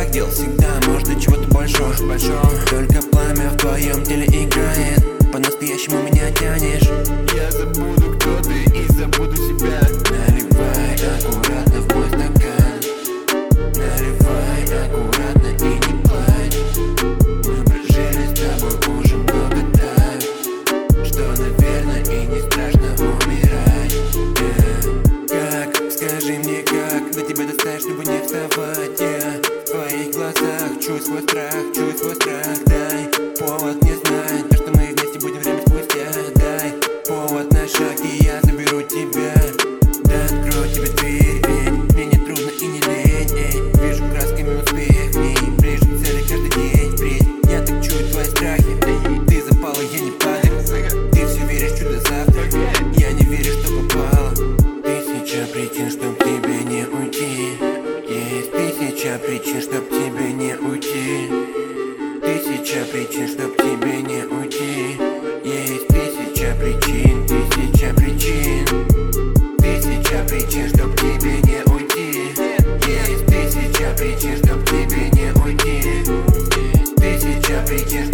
видел, всегда может чего-то большого. Только пламя в твоем теле играет, по-настоящему меня тянешь. Я забуду, кто ты, и забуду себя. Наливай аккуратно в мой стакан, наливай аккуратно и не плачь. Мы прожили с тобой уже много так, что, наверное, и не страшно умирать. Как, скажи мне, как до тебя достать, чтобы не вставать? Я в твоих глазах чую свой страх, дай повод не знать, то, что мы вместе будем время спустя. Дай повод на шаг, и я заберу тебя. Да открою тебе дверь, ведь мне не трудно и не лень, эй. Вижу красками успех, не ближе к цели каждый день. Впредь я так чую твои страхи, ты запала, я не падаю. Ты все веришь в чудо завтра, я не верю, что попала. Тысяча причин, чтоб тебе не уйти. Есть тысяча причин, чтоб тебе не уйти. Тысяча причин, чтоб тебе не уйти. Есть тысяча причин, тысяча причин. Тысяча причин, чтоб тебе не уйти. Есть тысяча причин, чтоб тебе не уйти. Тысяча причин,